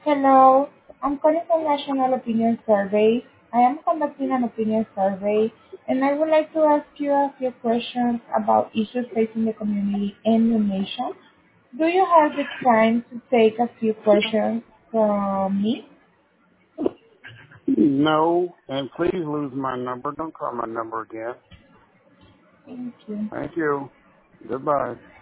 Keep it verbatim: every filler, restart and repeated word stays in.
Hello, I'm calling from National Opinion Survey. I am conducting an opinion survey, and I would like to ask you a few questions about issues facing the community and the nation. Do you have the time to take a few questions from me? No, and please lose my number. Don't call my number again. Thank you. Thank you. Goodbye.